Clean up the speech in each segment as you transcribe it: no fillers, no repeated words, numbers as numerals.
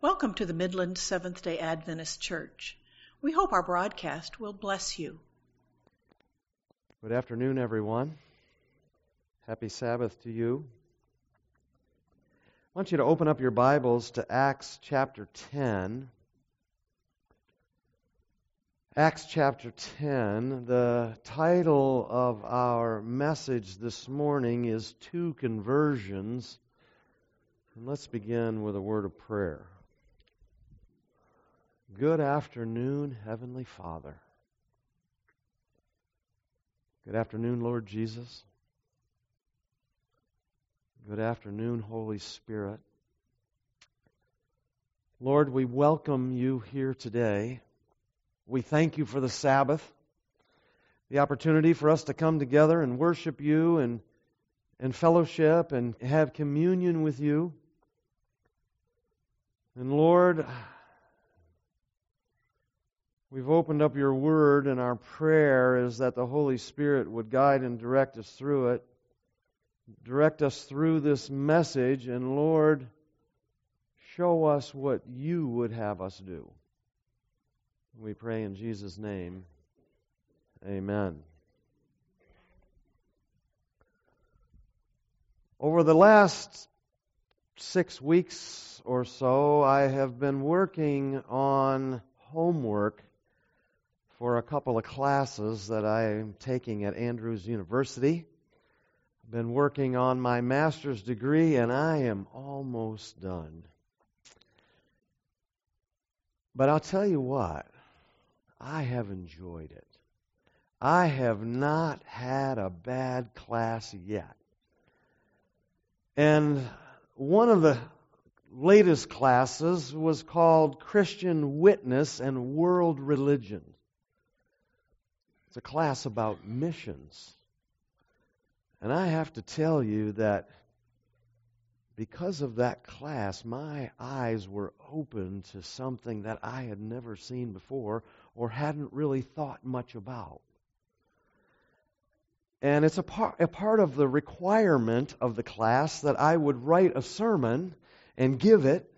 Welcome to the Midland Seventh-day Adventist Church. We hope our broadcast will bless you. Good afternoon, everyone. Happy Sabbath to you. I want you to open up your Bibles to Acts chapter 10. Acts chapter 10. The title of our message this morning is Two Conversions. And let's begin with a word of prayer. Good afternoon, Heavenly Father. Good afternoon, Lord Jesus. Good afternoon, Holy Spirit. Lord, we welcome you here today. We thank you for the Sabbath, the opportunity for us to come together and worship you and fellowship and have communion with you. And Lord, we've opened up your word, and our prayer is that the Holy Spirit would guide and direct us through it. Direct us through this message, and Lord, show us what you would have us do. We pray in Jesus' name. Amen. Over the last 6 weeks or so, I have been working on homework for a couple of classes that I am taking at Andrews University. I've been working on my master's degree, and I am almost done. But I'll tell you what, I have enjoyed it. I have not had a bad class yet. And one of the latest classes was called Christian Witness and World Religion. It's a class about missions. And I have to tell you that because of that class, my eyes were open to something that I had never seen before or hadn't really thought much about. And it's a part of the requirement of the class that I would write a sermon and give it.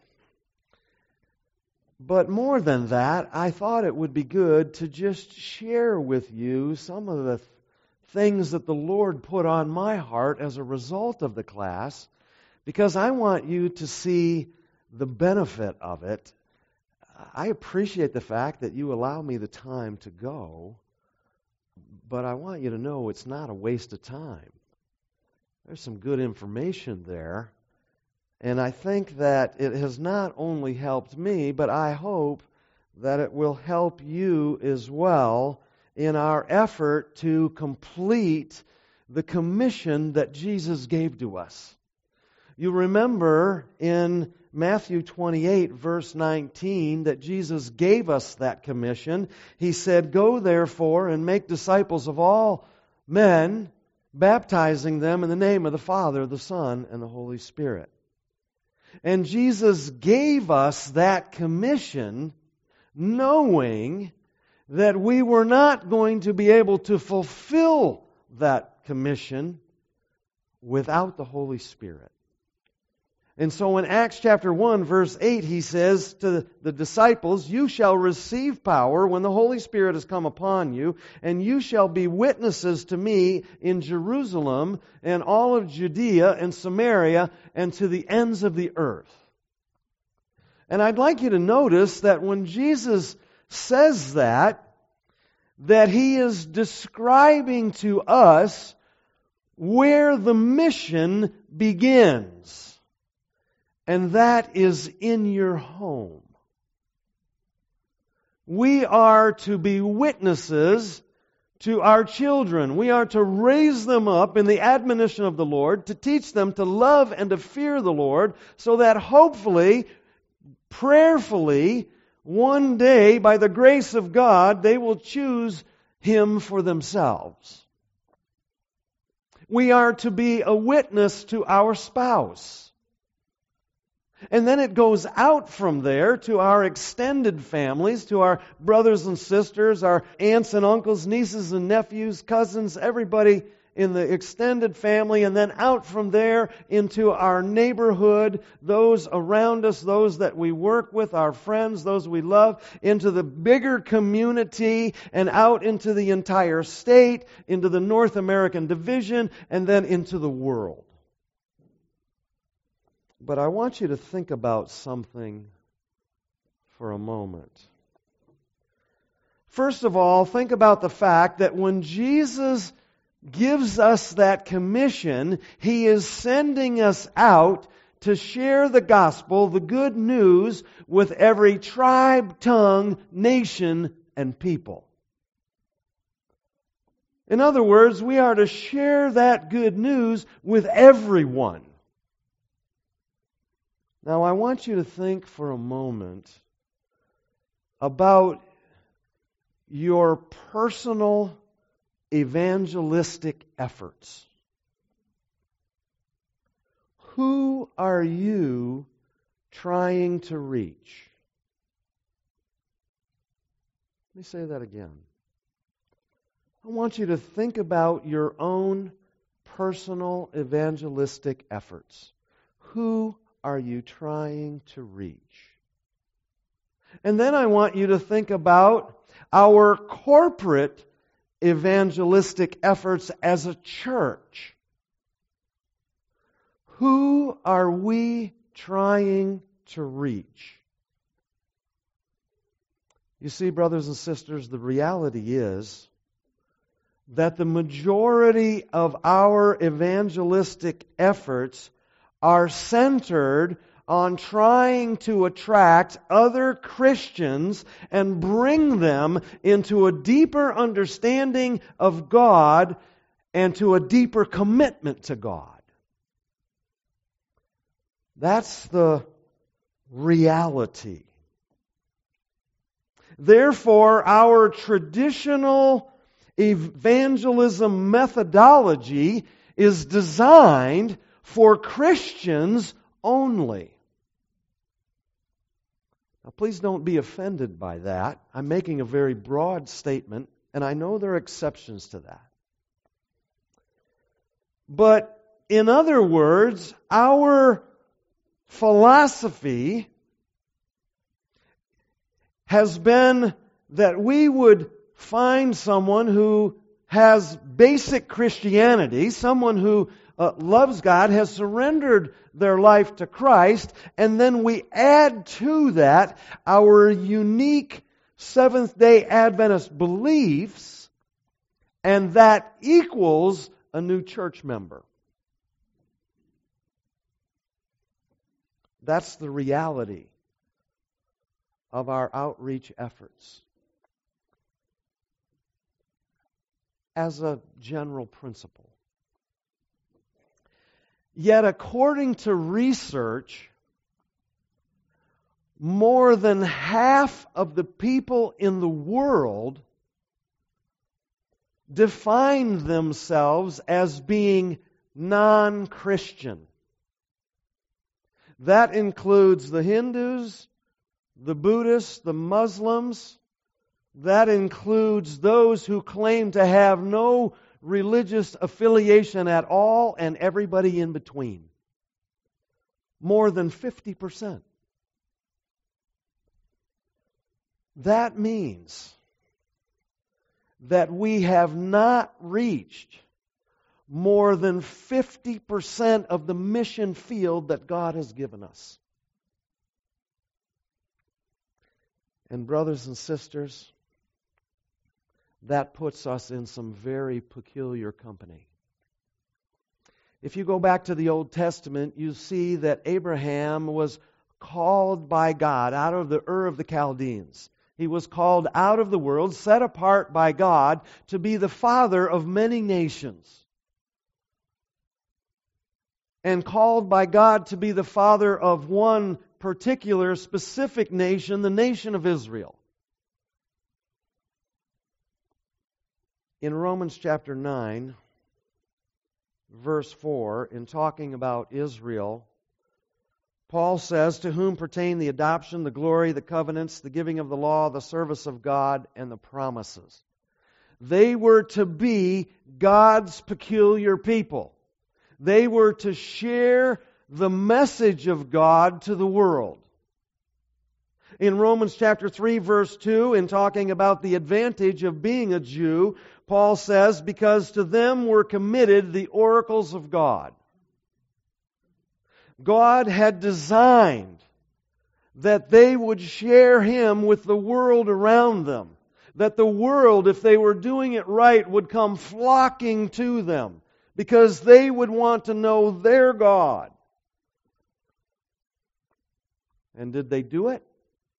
But more than that, I thought it would be good to just share with you some of the things that the Lord put on my heart as a result of the class, because I want you to see the benefit of it. I appreciate the fact that you allow me the time to go, but I want you to know it's not a waste of time. There's some good information there. And I think that it has not only helped me, but I hope that it will help you as well in our effort to complete the commission that Jesus gave to us. You remember in Matthew 28, verse 19, that Jesus gave us that commission. He said, "Go therefore and make disciples of all men, baptizing them in the name of the Father, the Son, and the Holy Spirit." And Jesus gave us that commission knowing that we were not going to be able to fulfill that commission without the Holy Spirit. And so in Acts chapter 1, verse 8, he says to the disciples, "You shall receive power when the Holy Spirit has come upon you, and you shall be witnesses to me in Jerusalem and all of Judea and Samaria and to the ends of the earth." And I'd like you to notice that when Jesus says that He is describing to us where the mission begins. And that is in your home. We are to be witnesses to our children. We are to raise them up in the admonition of the Lord, to teach them to love and to fear the Lord, so that hopefully, prayerfully, one day, by the grace of God, they will choose Him for themselves. We are to be a witness to our spouse. And then it goes out from there to our extended families, to our brothers and sisters, our aunts and uncles, nieces and nephews, cousins, everybody in the extended family, and then out from there into our neighborhood, those around us, those that we work with, our friends, those we love, into the bigger community, and out into the entire state, into the North American division, and then into the world. But I want you to think about something for a moment. First of all, think about the fact that when Jesus gives us that commission, He is sending us out to share the gospel, the good news, with every tribe, tongue, nation, and people. In other words, we are to share that good news with everyone. Now, I want you to think for a moment about your personal evangelistic efforts. Who are you trying to reach? Let me say that again. I want you to think about your own personal evangelistic efforts. Who are you trying to reach? And then I want you to think about our corporate evangelistic efforts as a church. Who are we trying to reach? You see, brothers and sisters, the reality is that the majority of our evangelistic efforts are centered on trying to attract other Christians and bring them into a deeper understanding of God and to a deeper commitment to God. That's the reality. Therefore, our traditional evangelism methodology is designed for Christians only. Now, please don't be offended by that. I'm making a very broad statement, and I know there are exceptions to that. But, in other words, our philosophy has been that we would find someone who has basic Christianity, someone who loves God, has surrendered their life to Christ, and then we add to that our unique Seventh-day Adventist beliefs, and that equals a new church member. That's the reality of our outreach efforts. As a general principle. Yet, according to research, more than half of the people in the world define themselves as being non-Christian. That includes the Hindus, the Buddhists, the Muslims. That includes those who claim to have no religious affiliation at all, and everybody in between. More than 50%. That means that we have not reached more than 50% of the mission field that God has given us. And brothers and sisters, that puts us in some very peculiar company. If you go back to the Old Testament, you see that Abraham was called by God out of the Ur of the Chaldeans. He was called out of the world, set apart by God to be the father of many nations. And called by God to be the father of one particular specific nation, the nation of Israel. In Romans chapter 9, verse 4, in talking about Israel, Paul says, to whom pertain the adoption, the glory, the covenants, the giving of the law, the service of God, and the promises. They were to be God's peculiar people. They were to share the message of God to the world. In Romans chapter 3, verse 2, in talking about the advantage of being a Jew, Paul says, because to them were committed the oracles of God. God had designed that they would share Him with the world around them. That the world, if they were doing it right, would come flocking to them because they would want to know their God. And did they do it?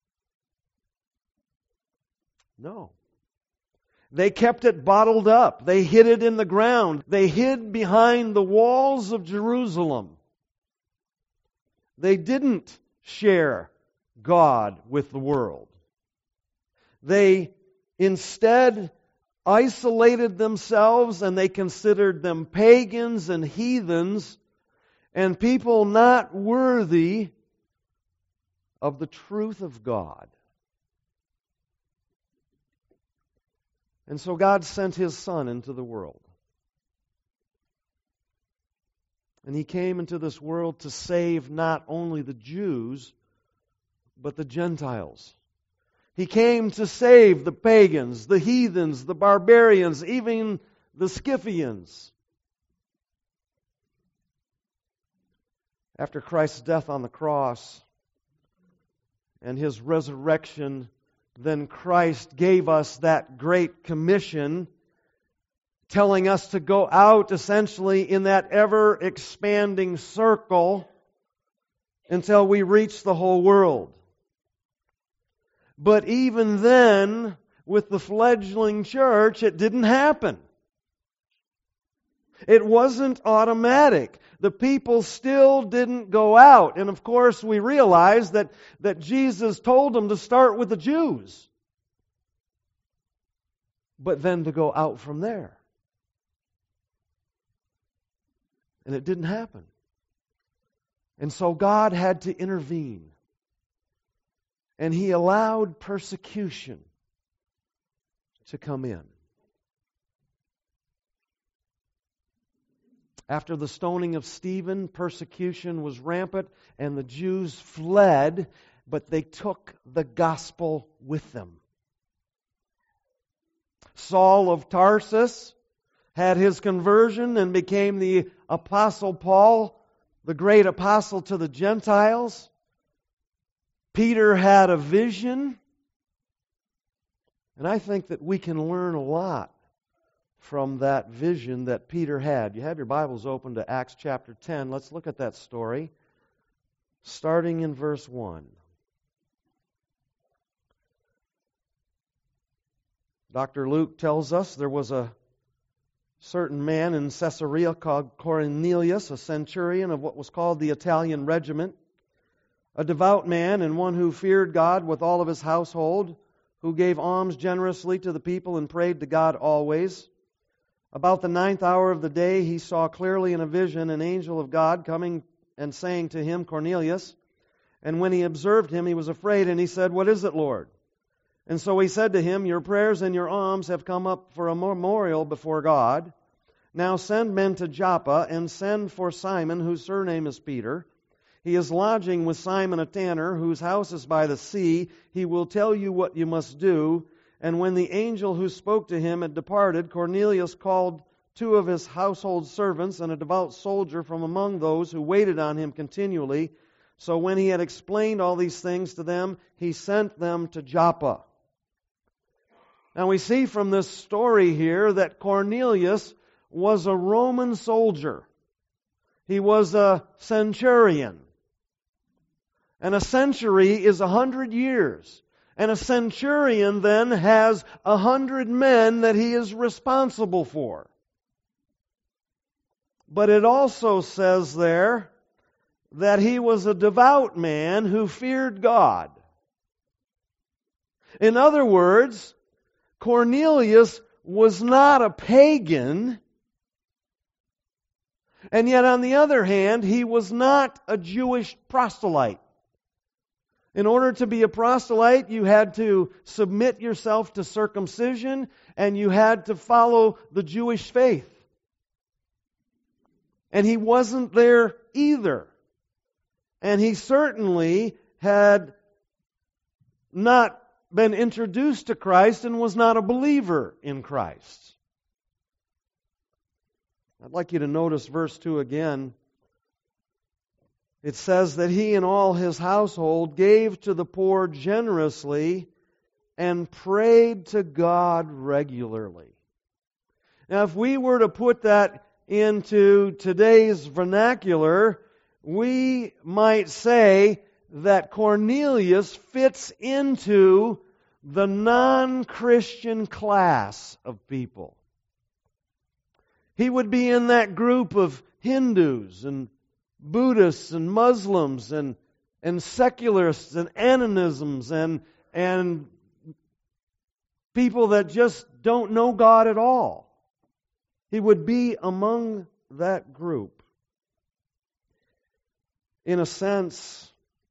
No. They kept it bottled up. They hid it in the ground. They hid behind the walls of Jerusalem. They didn't share God with the world. They instead isolated themselves, and they considered them pagans and heathens and people not worthy of the truth of God. And so God sent His Son into the world. And He came into this world to save not only the Jews, but the Gentiles. He came to save the pagans, the heathens, the barbarians, even the Scythians. After Christ's death on the cross and His resurrection, then Christ gave us that great commission, telling us to go out essentially in that ever-expanding circle until we reach the whole world. But even then, with the fledgling church, it didn't happen. It wasn't automatic. The people still didn't go out. And of course, we realize that Jesus told them to start with the Jews, but then to go out from there. And it didn't happen. And so God had to intervene. And He allowed persecution to come in. After the stoning of Stephen, persecution was rampant, and the Jews fled, but they took the gospel with them. Saul of Tarsus had his conversion and became the Apostle Paul, the great apostle to the Gentiles. Peter had a vision, and I think that we can learn a lot from that vision that Peter had. You have your Bibles open to Acts chapter 10. Let's look at that story, starting in verse 1. Dr. Luke tells us there was a certain man in Caesarea called Cornelius, a centurion of what was called the Italian regiment, a devout man and one who feared God with all of his household, who gave alms generously to the people and prayed to God always. About the 9th hour of the day, he saw clearly in a vision an angel of God coming and saying to him, Cornelius. And when he observed him, he was afraid, and he said, What is it, Lord? And so he said to him, Your prayers and your alms have come up for a memorial before God. Now send men to Joppa, and send for Simon, whose surname is Peter. He is lodging with Simon a tanner, whose house is by the sea. He will tell you what you must do. And when the angel who spoke to him had departed, Cornelius called 2 of his household servants and a devout soldier from among those who waited on him continually. So when he had explained all these things to them, he sent them to Joppa. Now we see from this story here that Cornelius was a Roman soldier. He was a centurion. And a century is 100 years. And a centurion then has 100 men that he is responsible for. But it also says there that he was a devout man who feared God. In other words, Cornelius was not a pagan, and yet on the other hand, he was not a Jewish proselyte. In order to be a proselyte, you had to submit yourself to circumcision, and you had to follow the Jewish faith. And he wasn't there either. And he certainly had not been introduced to Christ and was not a believer in Christ. I'd like you to notice verse 2 again. It says that he and all his household gave to the poor generously and prayed to God regularly. Now, if we were to put that into today's vernacular, we might say that Cornelius fits into the non-Christian class of people. He would be in that group of Hindus and Buddhists and Muslims and secularists and animisms and people that just don't know God at all. He would be among that group. In a sense,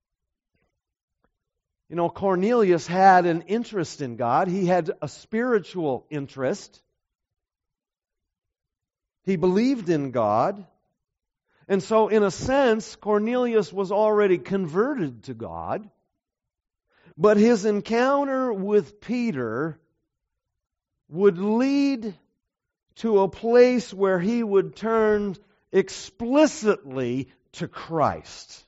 Cornelius had an interest in God. He had a spiritual interest. He believed in God. And so, in a sense, Cornelius was already converted to God. But his encounter with Peter would lead to a place where he would turn explicitly to Christ.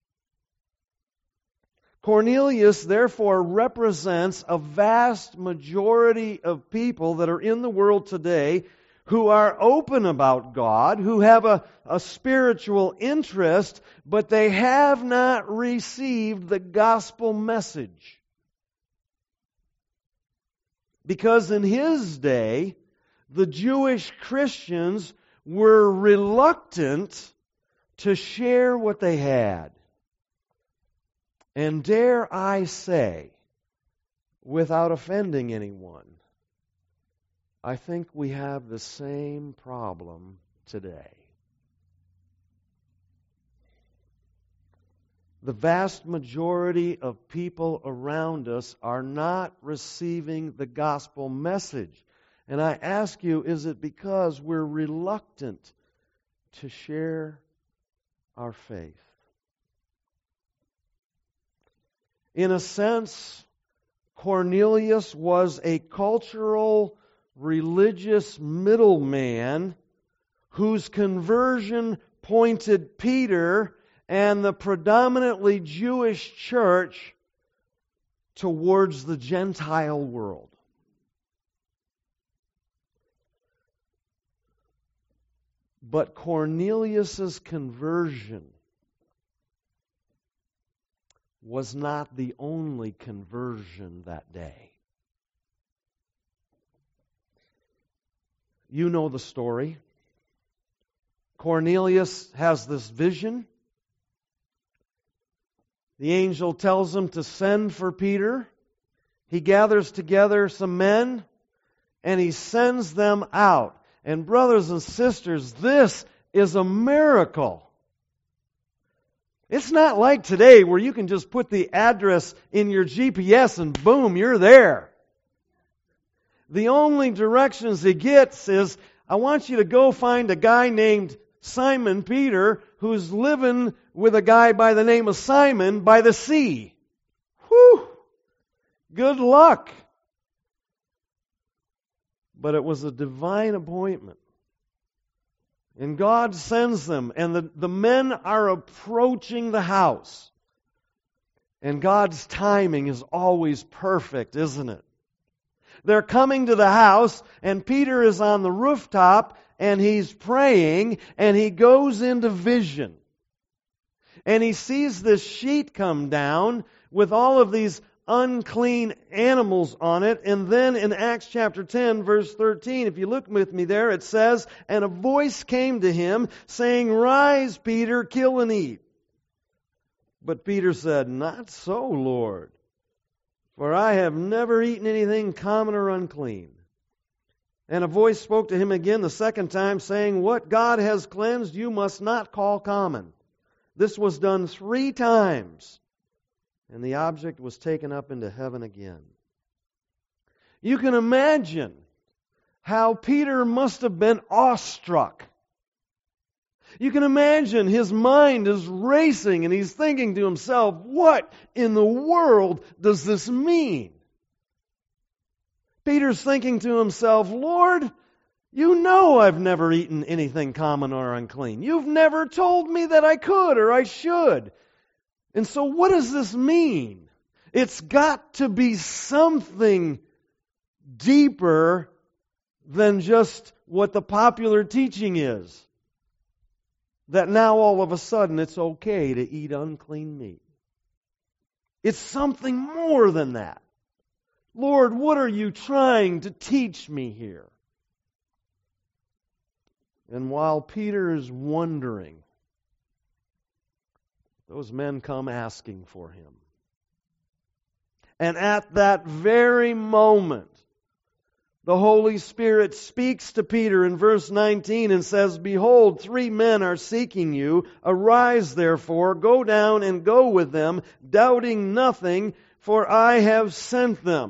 Cornelius, therefore, represents a vast majority of people that are in the world today who are open about God, who have a spiritual interest, but they have not received the gospel message. Because in his day, the Jewish Christians were reluctant to share what they had. And dare I say, without offending anyone, I think we have the same problem today. The vast majority of people around us are not receiving the gospel message. And I ask you, is it because we're reluctant to share our faith? In a sense, Cornelius was a cultural, religious middleman whose conversion pointed Peter and the predominantly Jewish church towards the Gentile world. But Cornelius' conversion was not the only conversion that day. You know the story. Cornelius has this vision. The angel tells him to send for Peter. He gathers together some men and he sends them out. And brothers and sisters, this is a miracle. It's not like today where you can just put the address in your GPS and boom, you're there. The only directions he gets is, I want you to go find a guy named Simon Peter who's living with a guy by the name of Simon by the sea. Whew! Good luck. But it was a divine appointment. And God sends them, and the men are approaching the house. And God's timing is always perfect, isn't it? They're coming to the house, and Peter is on the rooftop, and he's praying, and he goes into vision. And he sees this sheet come down with all of these unclean animals on it. And then in Acts chapter 10, verse 13, if you look with me there, it says, and a voice came to him, saying, Rise, Peter, kill and eat. But Peter said, Not so, Lord, for I have never eaten anything common or unclean. And a voice spoke to him again the second time, saying, What God has cleansed, you must not call common. This was done 3 times. and the object was taken up into heaven again. You can imagine how Peter must have been awestruck. You can imagine his mind is racing and he's thinking to himself, what in the world does this mean? Peter's thinking to himself, Lord, you know I've never eaten anything common or unclean. You've never told me that I could or I should. And so what does this mean? It's got to be something deeper than just what the popular teaching is. That now all of a sudden it's okay to eat unclean meat. It's something more than that. Lord, what are you trying to teach me here? And while Peter is wondering, those men come asking for him. And at that very moment, the Holy Spirit speaks to Peter in verse 19 and says, Behold, 3 men are seeking you. Arise, therefore, go down and go with them, doubting nothing, for I have sent them.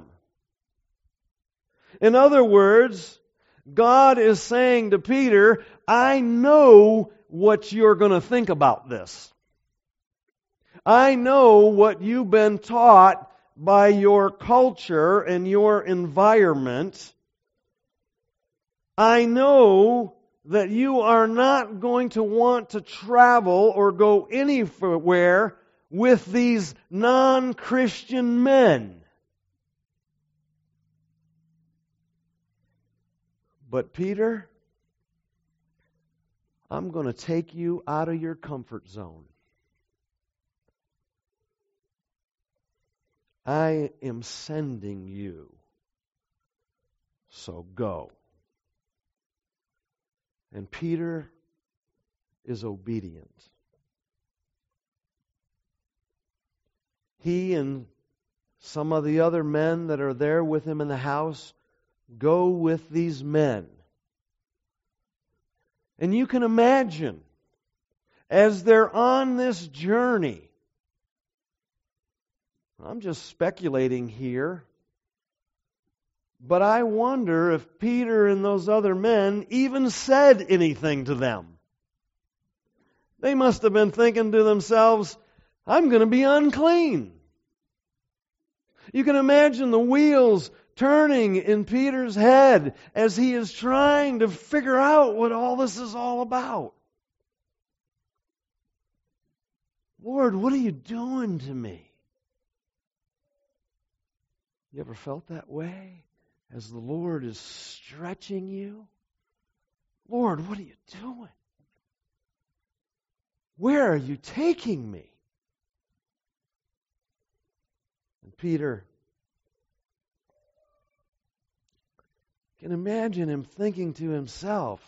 In other words, God is saying to Peter, I know what you're going to think about this. I know what you've been taught by your culture and your environment. I know that you are not going to want to travel or go anywhere with these non-Christian men. But Peter, I'm going to take you out of your comfort zone. I am sending you. So go. And Peter is obedient. He and some of the other men that are there with him in the house go with these men. And you can imagine, as they're on this journey, I'm just speculating here, but I wonder if Peter and those other men even said anything to them. They must have been thinking to themselves, I'm going to be unclean. You can imagine the wheels turning in Peter's head as he is trying to figure out what all this is all about. Lord, what are you doing to me? You ever felt that way? As the Lord is stretching you? Lord, what are you doing? Where are you taking me? And Peter, can imagine him thinking to himself,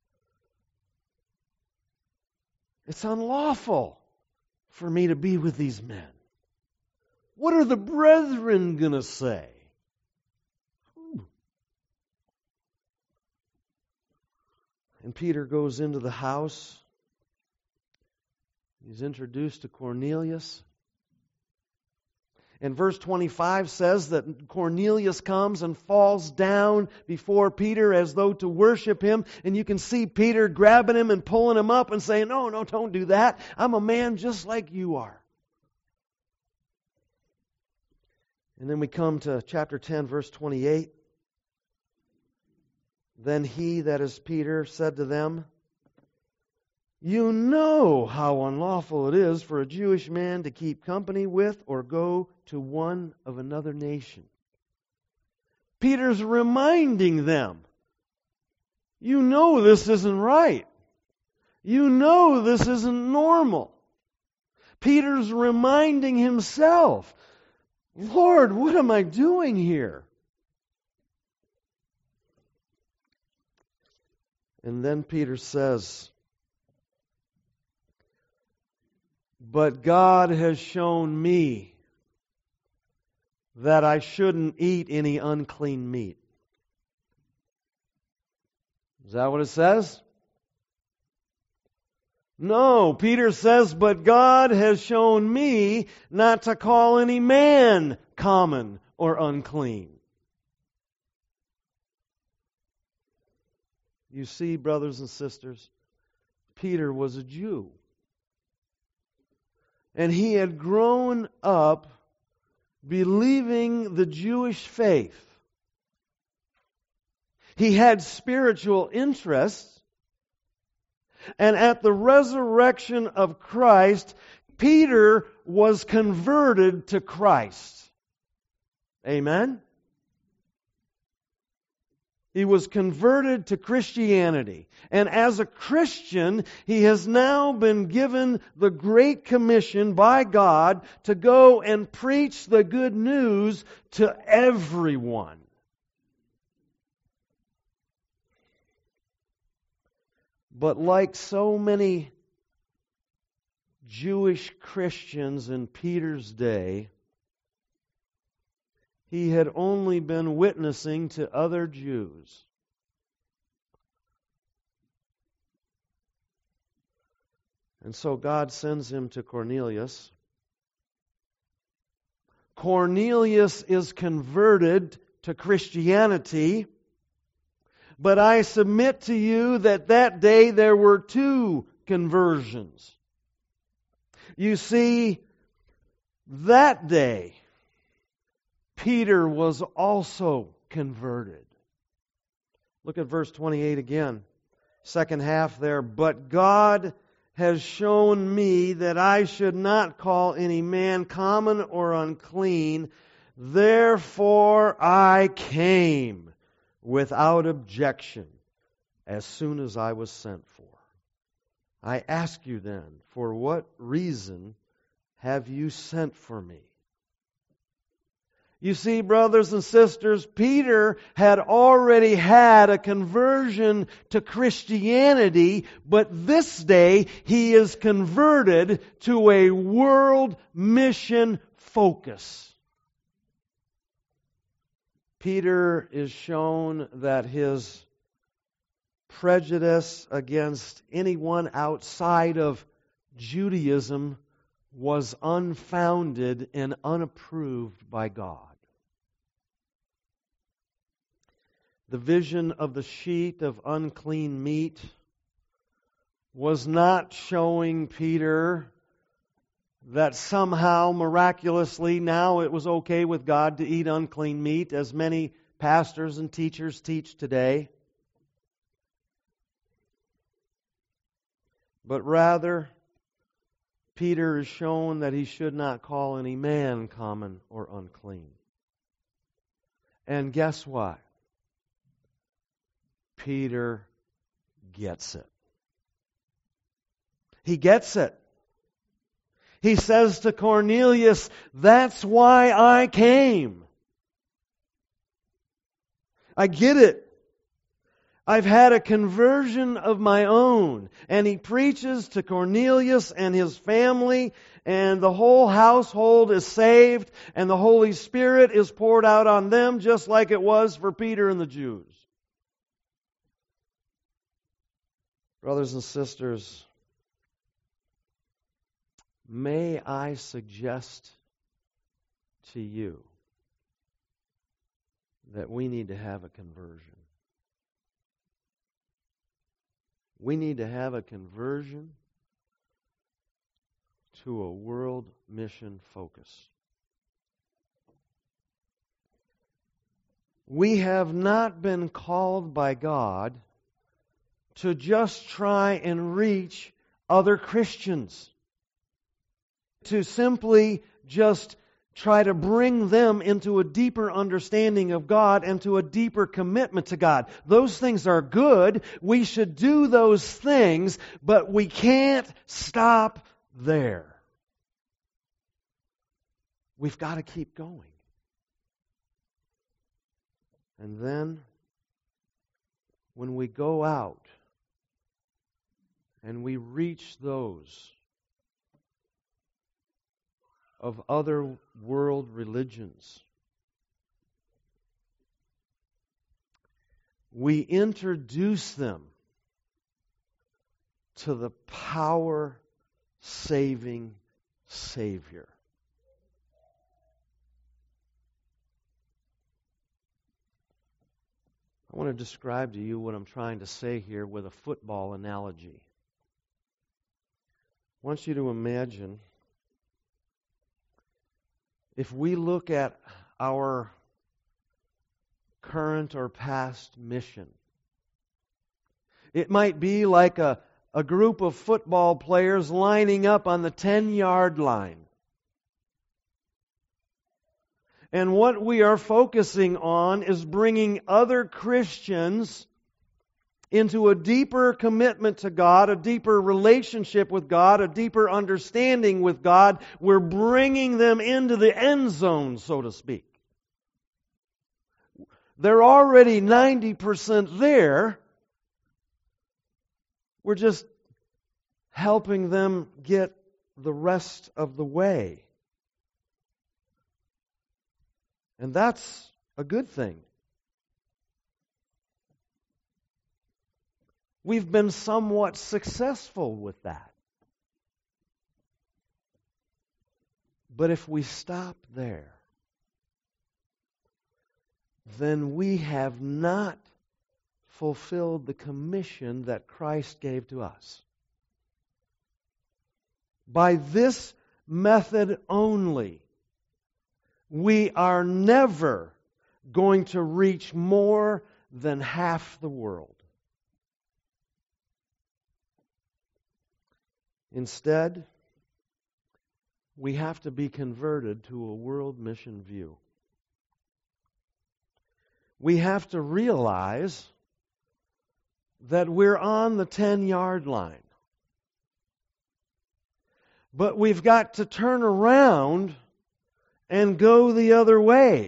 it's unlawful for me to be with these men. What are the brethren going to say? And Peter goes into the house. He's introduced to Cornelius. And verse 25 says that Cornelius comes and falls down before Peter as though to worship him. And you can see Peter grabbing him and pulling him up and saying, no, don't do that. I'm a man just like you are. And then we come to chapter 10, verse 28. Then he, that is Peter, said to them, You know how unlawful it is for a Jewish man to keep company with or go to one of another nation. Peter's reminding them, you know this isn't right. You know this isn't normal. Peter's reminding himself, Lord, what am I doing here? And then Peter says, But God has shown me that I shouldn't eat any unclean meat. Is that what it says? No, Peter says, but God has shown me not to call any man common or unclean. You see, brothers and sisters, Peter was a Jew. And he had grown up believing the Jewish faith. He had spiritual interests. And at the resurrection of Christ, Peter was converted to Christ. Amen? He was converted to Christianity. And as a Christian, he has now been given the Great Commission by God to go and preach the good news to everyone. But like so many Jewish Christians in Peter's day, he had only been witnessing to other Jews. And so God sends him to Cornelius. Cornelius is converted to Christianity. But I submit to you that day there were two conversions. You see, that day, Peter was also converted. Look at verse 28 again. Second half there. But God has shown me that I should not call any man common or unclean. Therefore I came without objection as soon as I was sent for. I ask you then, for what reason have you sent for me? You see, brothers and sisters, Peter had already had a conversion to Christianity, but this day he is converted to a world mission focus. Peter is shown that his prejudice against anyone outside of Judaism was unfounded and unapproved by God. The vision of the sheet of unclean meat was not showing Peter that somehow, miraculously, now it was okay with God to eat unclean meat, as many pastors and teachers teach today. But rather, Peter is shown that he should not call any man common or unclean. And guess what? Peter gets it. He gets it. He says to Cornelius, that's why I came. I get it. I've had a conversion of my own. And he preaches to Cornelius and his family, and the whole household is saved, and the Holy Spirit is poured out on them just like it was for Peter and the Jews. Brothers and sisters, may I suggest to you that we need to have a conversion. We need to have a conversion to a world mission focus. We have not been called by God to just try and reach other Christians, to simply just try to bring them into a deeper understanding of God and to a deeper commitment to God. Those things are good. We should do those things, but we can't stop there. We've got to keep going. And then, when we go out and we reach those of other world religions, we introduce them to the power-saving Savior. I want to describe to you what I'm trying to say here with a football analogy. I want you to imagine if we look at our current or past mission. It might be like a group of football players lining up on the 10-yard line. And what we are focusing on is bringing other Christians into a deeper commitment to God, a deeper relationship with God, a deeper understanding with God. We're bringing them into the end zone, so to speak. They're already 90% there. We're just helping them get the rest of the way. And that's a good thing. We've been somewhat successful with that. But if we stop there, then we have not fulfilled the commission that Christ gave to us. By this method only, we are never going to reach more than half the world. Instead, we have to be converted to a world mission view. We have to realize that we're on the 10-yard line. But we've got to turn around and go the other way.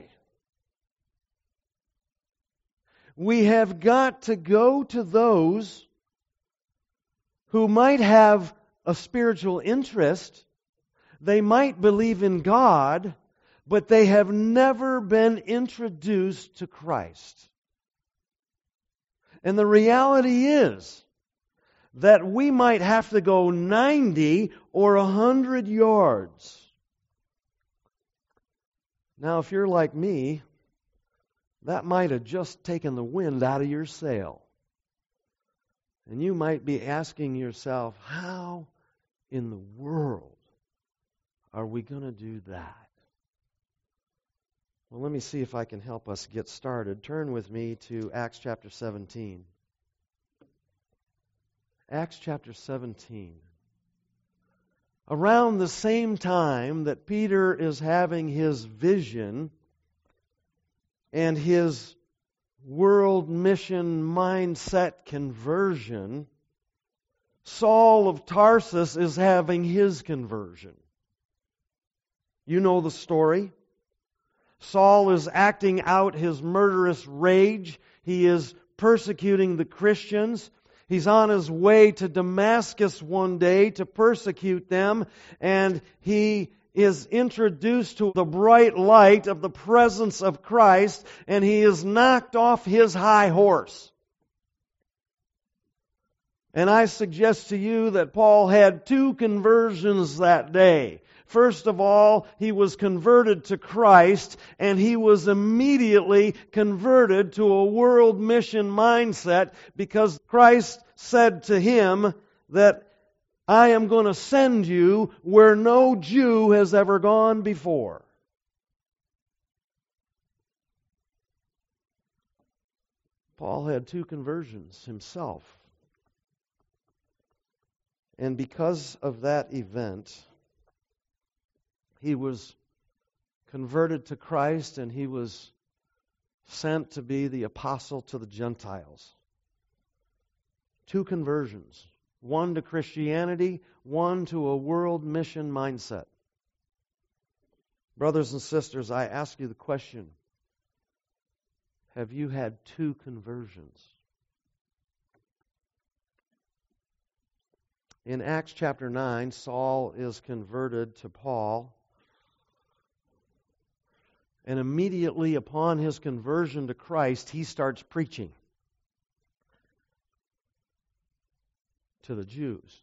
We have got to go to those who might have a spiritual interest. They might believe in God, but they have never been introduced to Christ. And the reality is that we might have to go 90 or 100 yards. Now, if you're like me, that might have just taken the wind out of your sail. And you might be asking yourself, how in the world are we going to do that? Well, let me see if I can help us get started. Turn with me to Acts chapter 17. Acts chapter 17. Around the same time that Peter is having his vision and his world mission mindset conversion, Saul of Tarsus is having his conversion. You know the story. Saul is acting out his murderous rage. He is persecuting the Christians. He's on his way to Damascus one day to persecute them, and he is introduced to the bright light of the presence of Christ, and he is knocked off his high horse. And I suggest to you that Paul had two conversions that day. First of all, he was converted to Christ, and he was immediately converted to a world mission mindset because Christ said to him that I am going to send you where no Jew has ever gone before. Paul had two conversions himself. And because of that event, he was converted to Christ and he was sent to be the apostle to the Gentiles. Two conversions. One to Christianity, one to a world mission mindset. Brothers and sisters, I ask you the question, have you had two conversions? In Acts chapter 9, Saul is converted to Paul. And immediately upon his conversion to Christ, he starts preaching. to the Jews.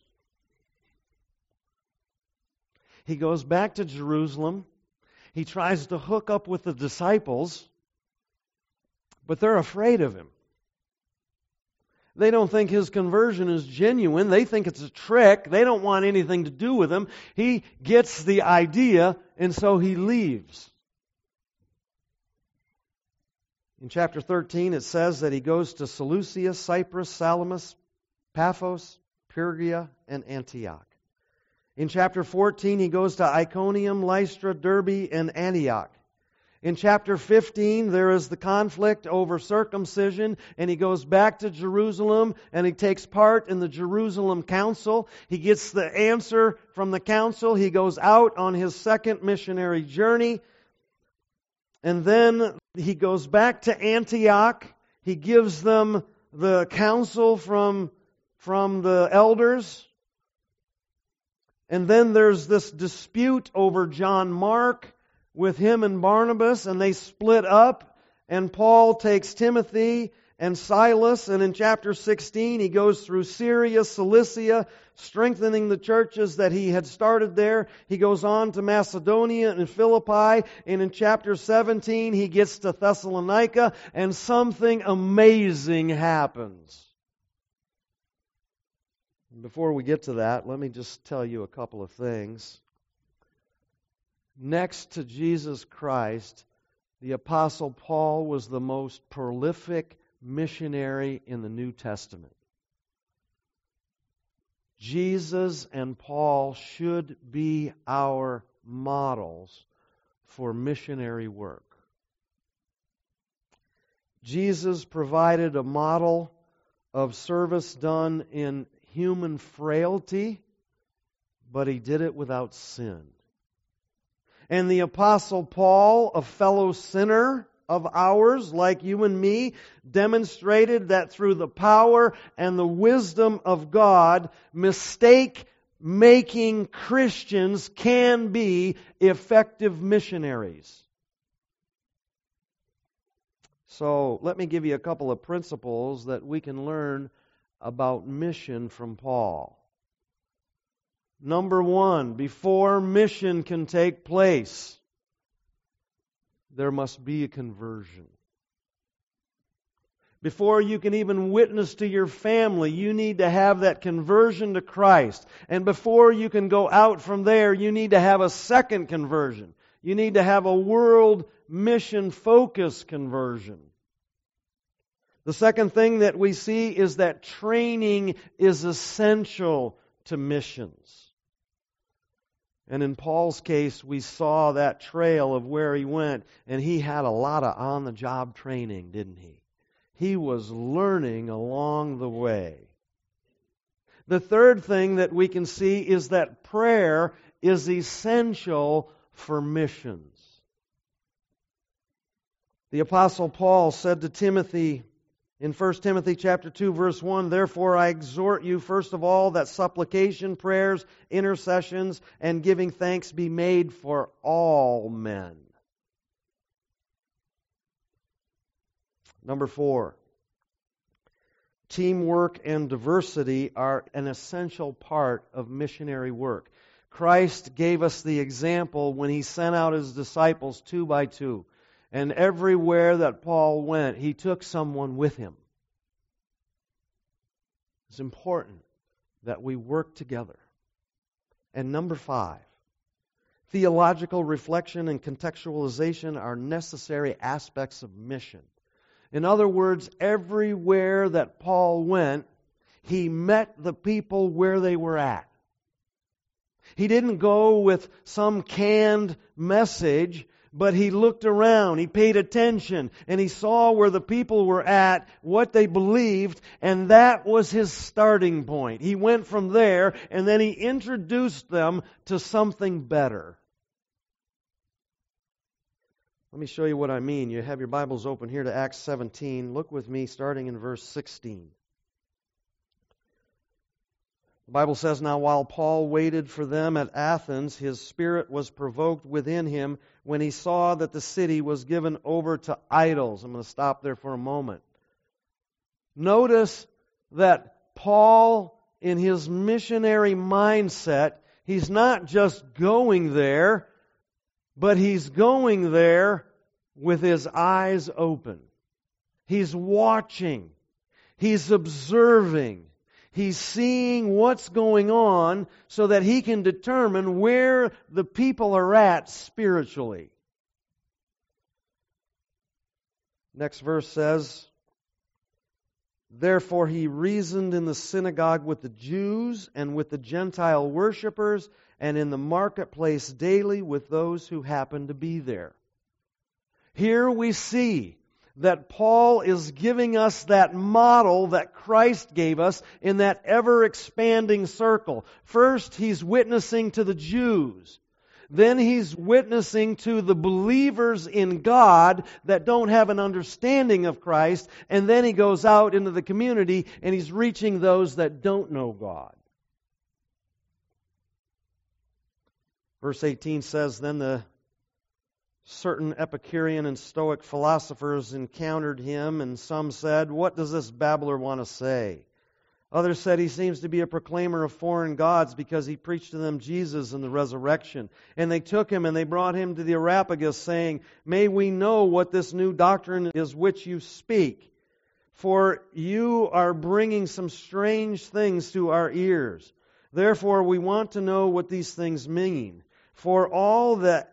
He goes back to Jerusalem. He tries to hook up with the disciples, but they're afraid of him. They don't think his conversion is genuine. They think it's a trick. They don't want anything to do with him. He gets the idea, and so he leaves. In chapter 13, it says that he goes to Seleucia, Cyprus, Salamis, Paphos, Pergia, and Antioch. In chapter 14, he goes to Iconium, Lystra, Derbe, and Antioch. In chapter 15, there is the conflict over circumcision, and he goes back to Jerusalem, and he takes part in the Jerusalem Council. He gets the answer from the council. He goes out on his second missionary journey, and then he goes back to Antioch. He gives them the counsel from the elders. And then there's this dispute over John Mark with him and Barnabas, and they split up, and Paul takes Timothy and Silas, and in chapter 16 he goes through Syria, Cilicia, strengthening the churches that he had started there. He goes on to Macedonia and Philippi, and in chapter 17 he gets to Thessalonica, and something amazing happens. Before we get to that, let me just tell you a couple of things. Next to Jesus Christ, the Apostle Paul was the most prolific missionary in the New Testament. Jesus and Paul should be our models for missionary work. Jesus provided a model of service done in human frailty, but he did it without sin. And the Apostle Paul, a fellow sinner of ours, like you and me, demonstrated that through the power and the wisdom of God, mistake-making Christians can be effective missionaries. So let me give you a couple of principles that we can learn about mission from Paul. Number one, before mission can take place, there must be a conversion. Before you can even witness to your family, you need to have that conversion to Christ. And before you can go out from there, you need to have a second conversion. You need to have a world mission focused conversion. The second thing that we see is that training is essential to missions. And in Paul's case, we saw that trail of where he went, and he had a lot of on-the-job training, didn't he? He was learning along the way. The third thing that we can see is that prayer is essential for missions. The Apostle Paul said to Timothy, in 1 Timothy chapter 2, verse 1, "Therefore I exhort you, first of all, that supplication, prayers, intercessions, and giving thanks be made for all men." Number 4, teamwork and diversity are an essential part of missionary work. Christ gave us the example when He sent out His disciples 2 by 2. And everywhere that Paul went, he took someone with him. It's important that we work together. And number 5, theological reflection and contextualization are necessary aspects of mission. In other words, everywhere that Paul went, he met the people where they were at. He didn't go with some canned message, but he looked around, he paid attention, and he saw where the people were at, what they believed, and that was his starting point. He went from there, and then he introduced them to something better. Let me show you what I mean. You have your Bibles open here to Acts 17. Look with me, starting in verse 16. The Bible says, "Now while Paul waited for them at Athens, his spirit was provoked within him when he saw that the city was given over to idols." I'm going to stop there for a moment. Notice that Paul in his missionary mindset, he's not just going there, but he's going there with his eyes open. He's watching. He's observing. He's seeing what's going on so that he can determine where the people are at spiritually. Next verse says, "Therefore he reasoned in the synagogue with the Jews and with the Gentile worshippers, and in the marketplace daily with those who happened to be there." Here we see that Paul is giving us that model that Christ gave us in that ever-expanding circle. First, he's witnessing to the Jews. Then he's witnessing to the believers in God that don't have an understanding of Christ. And then he goes out into the community and he's reaching those that don't know God. Verse 18 says, "Then the certain Epicurean and Stoic philosophers encountered him, and some said, 'What does this babbler want to say?' Others said, 'He seems to be a proclaimer of foreign gods because he preached to them Jesus and the resurrection.' And they took him and they brought him to the Areopagus, saying, 'May we know what this new doctrine is which you speak? For you are bringing some strange things to our ears. Therefore we want to know what these things mean. For all the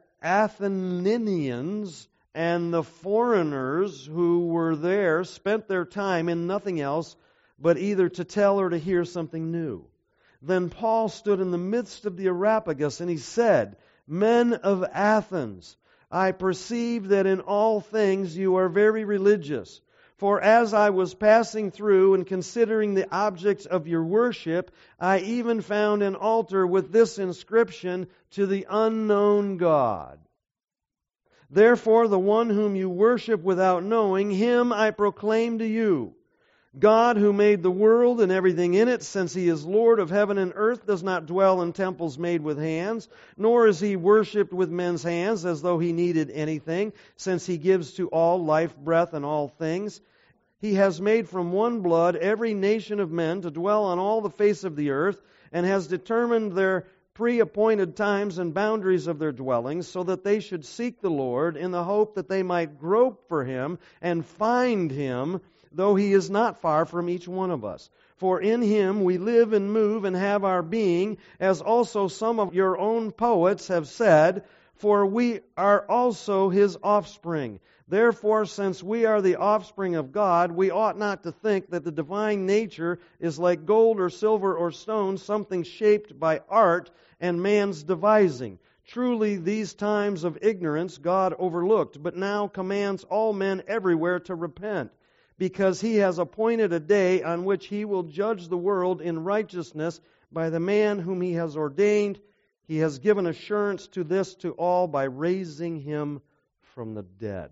Athenians and the foreigners who were there spent their time in nothing else but either to tell or to hear something new.' Then Paul stood in the midst of the Areopagus, and he said, 'Men of Athens, I perceive that in all things you are very religious. For as I was passing through and considering the objects of your worship, I even found an altar with this inscription, to the unknown God. Therefore the one whom you worship without knowing, him I proclaim to you. God who made the world and everything in it, since He is Lord of heaven and earth, does not dwell in temples made with hands, nor is He worshipped with men's hands as though He needed anything, since He gives to all life, breath, and all things. He has made from one blood every nation of men to dwell on all the face of the earth, and has determined their pre-appointed times and boundaries of their dwellings, so that they should seek the Lord in the hope that they might grope for Him and find Him, though He is not far from each one of us. For in Him we live and move and have our being, as also some of your own poets have said, for we are also His offspring. Therefore, since we are the offspring of God, we ought not to think that the divine nature is like gold or silver or stone, something shaped by art and man's devising. Truly, these times of ignorance God overlooked, but now commands all men everywhere to repent, because He has appointed a day on which He will judge the world in righteousness by the man whom He has ordained. He has given assurance to this to all by raising Him from the dead."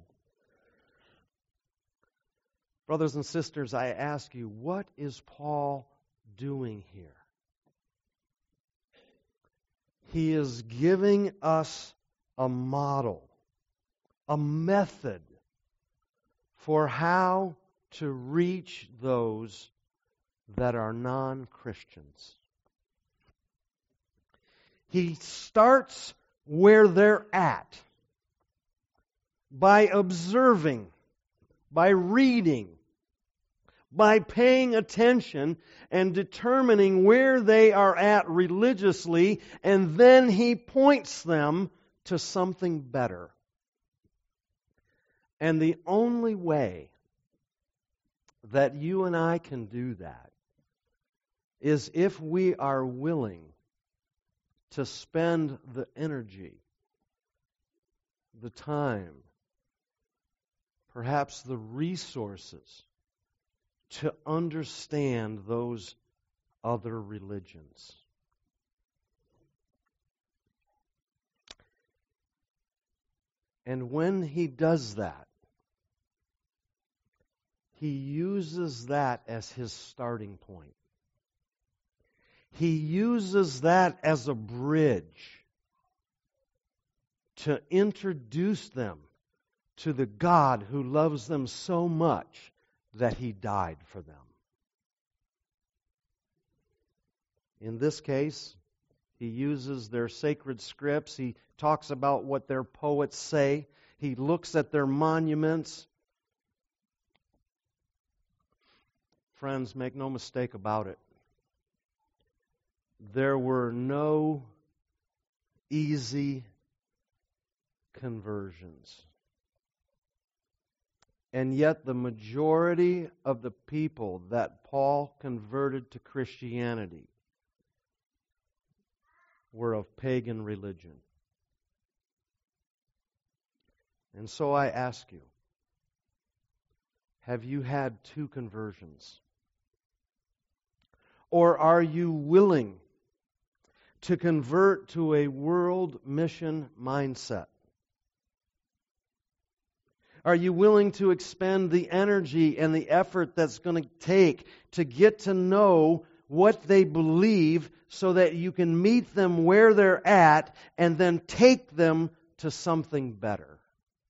Brothers and sisters, I ask you, what is Paul doing here? He is giving us a model, a method for how to reach those that are non-Christians. He starts where they're at by observing, by reading, by paying attention and determining where they are at religiously, and then he points them to something better. And the only way that you and I can do that is if we are willing to spend the energy, the time, perhaps the resources to understand those other religions. And when he does that, he uses that as his starting point. He uses that as a bridge to introduce them to the God who loves them so much that He died for them. In this case, he uses their sacred scripts. He talks about what their poets say. He looks at their monuments. Friends, make no mistake about it. There were no easy conversions. And yet the majority of the people that Paul converted to Christianity were of pagan religion. And so I ask you, have you had 2 conversions? Or are you willing to convert to a world mission mindset? Are you willing to expend the energy and the effort that's going to take to get to know what they believe so that you can meet them where they're at and then take them to something better?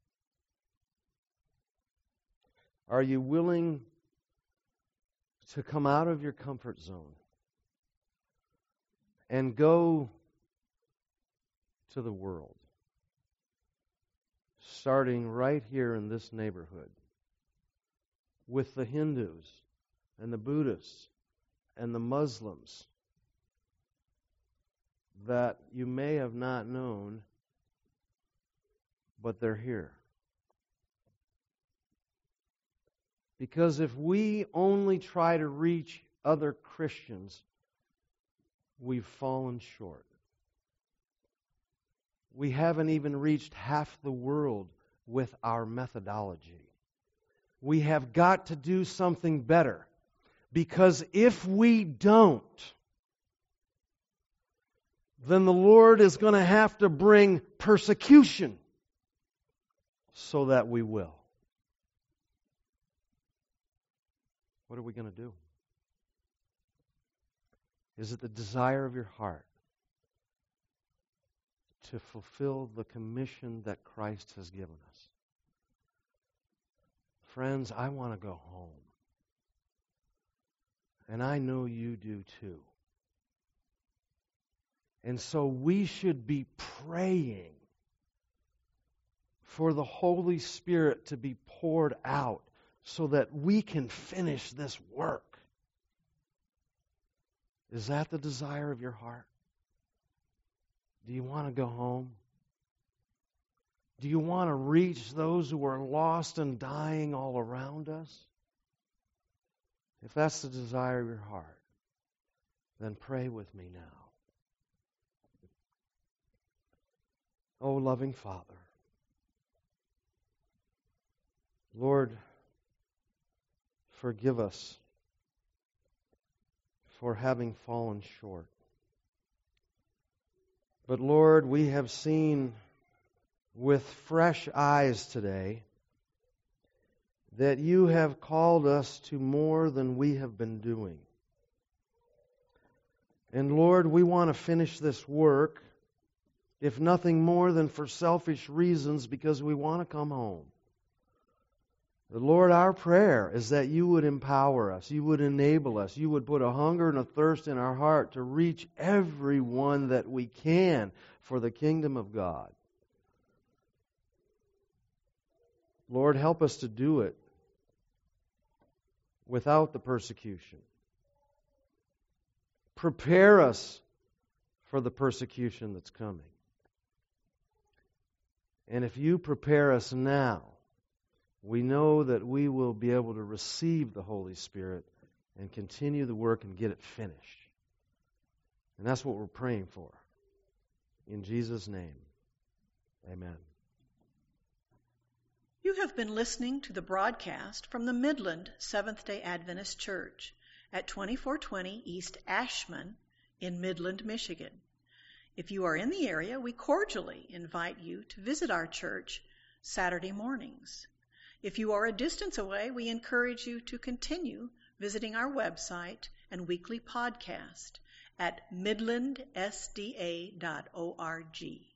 Are you willing to come out of your comfort zone and go to the world, starting right here in this neighborhood with the Hindus and the Buddhists and the Muslims that you may have not known, but they're here? Because if we only try to reach other Christians, we've fallen short. We haven't even reached half the world with our methodology. We have got to do something better. Because if we don't, then the Lord is going to have to bring persecution so that we will. What are we going to do? Is it the desire of your heart to fulfill the commission that Christ has given us? Friends, I want to go home. And I know you do too. And so we should be praying for the Holy Spirit to be poured out so that we can finish this work. Is that the desire of your heart? Do you want to go home? Do you want to reach those who are lost and dying all around us? If that's the desire of your heart, then pray with me now. Oh, loving Father, Lord, forgive us for having fallen short. But Lord, we have seen with fresh eyes today that you have called us to more than we have been doing. And Lord, we want to finish this work, if nothing more than for selfish reasons, because we want to come home. But Lord, our prayer is that you would empower us, you would enable us, you would put a hunger and a thirst in our heart to reach everyone that we can for the kingdom of God. Lord, help us to do it without the persecution. Prepare us for the persecution that's coming. And if you prepare us now, we know that we will be able to receive the Holy Spirit and continue the work and get it finished. And that's what we're praying for. In Jesus' name, amen. You have been listening to the broadcast from the Midland Seventh-day Adventist Church at 2420 East Ashman in Midland, Michigan. If you are in the area, we cordially invite you to visit our church Saturday mornings. If you are a distance away, we encourage you to continue visiting our website and weekly podcast at midlandsda.org.